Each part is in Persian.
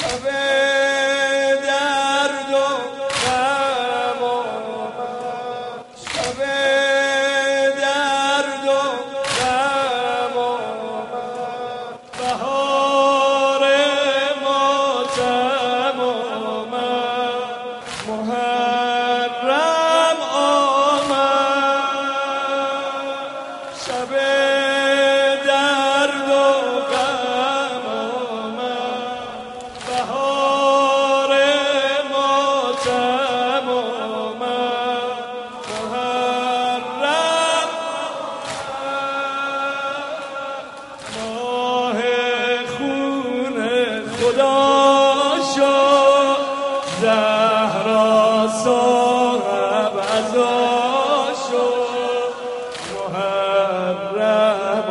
زهرا صاحب عزا شد، محرم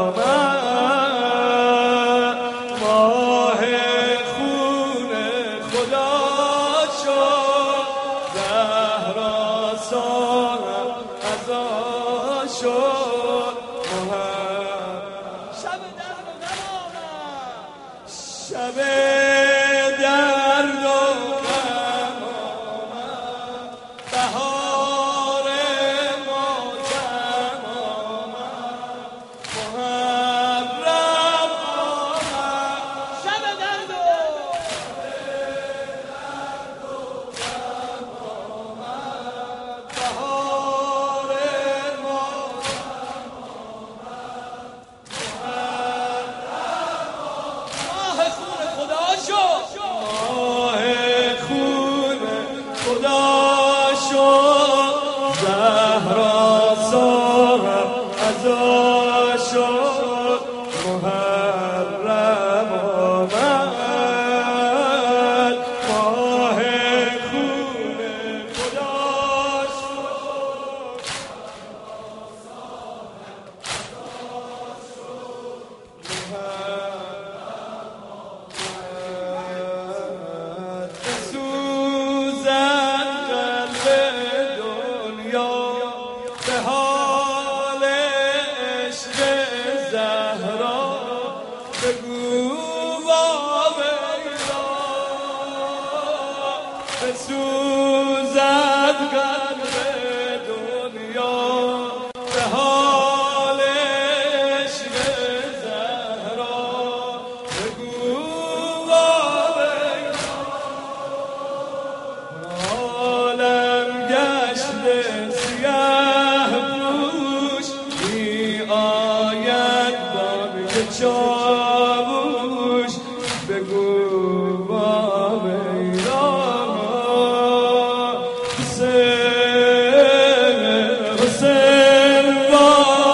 آمد، ماه خون خدا شد، زهرا صاحب عزا شد، شب درد و غم آمد، شب درد و غم آمد، بهار ماتم آمد، محرم آمد، شب درد و غم آمد، بهار ماتم آمد، ماه خون خدا شد، ماه خون خدا شد، زهرا صاحب عزا شد، محرم آمد، ماه خون خدا شد، بسوزد قلب دنیا به حال عشق زهرا، بگو وامیلا، بسوزد قلب دنیا به حال عشق زهرا، بگو وامیلا، عالم گشته سیه پوش، می آید بانگ چاووش، بگو وامیلا، حسین حسین با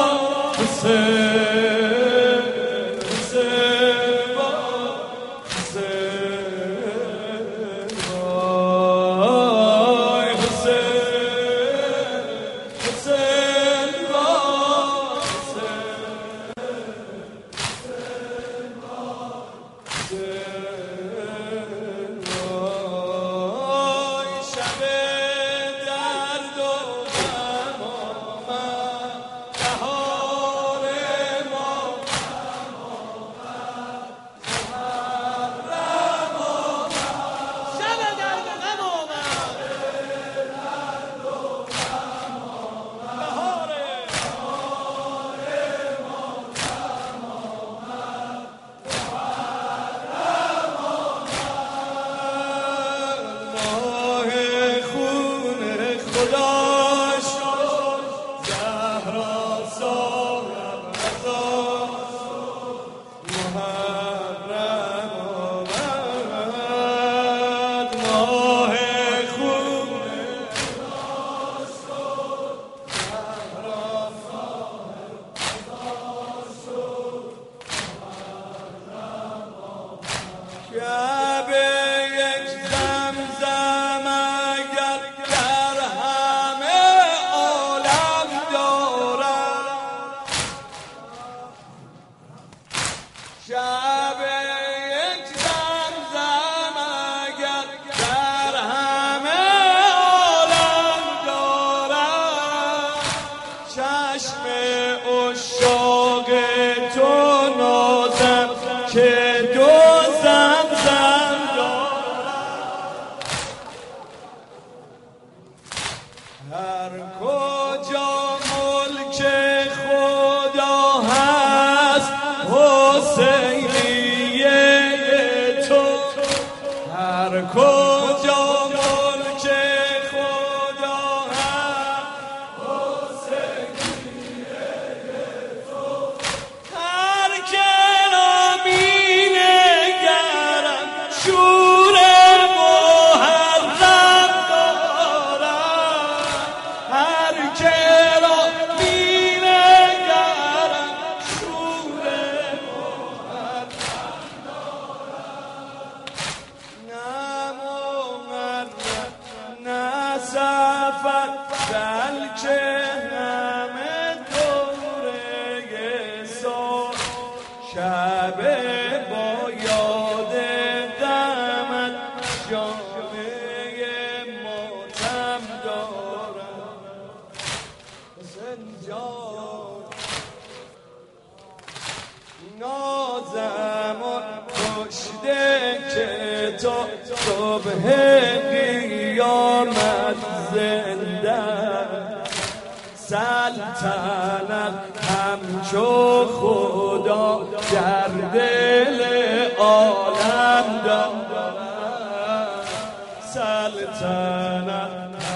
حسین حسین با حسین وای حسین حسین با حسین وای، شب درد و غم آمد، بهار ماتم آمد، محرم آمد، شب درد و غم آمد، بهار ماه خون خدا شد، زهرا صاحب عزا شد، محرم آمد، ماه خون خدا شد، زهرا صاحب عزا شد، شب یک زمزم اگر در همه عالم دارد، شب یک زمزم اگر در همه عالم دارد، چشم عشاق تو نازم که دو زمزم هر کجا ملک خدا هست هر که را می نگرم شور محرم دارم هر که را می نگرم شور محرم دارم نه سفر بلکه همه دوره سال شب با یاد غمت جامعه ماتم دارم حسین جان نازمان کشته که تو صبح قیامت زنده سلطنت همچو خدا در دل عالم دارد سلطنت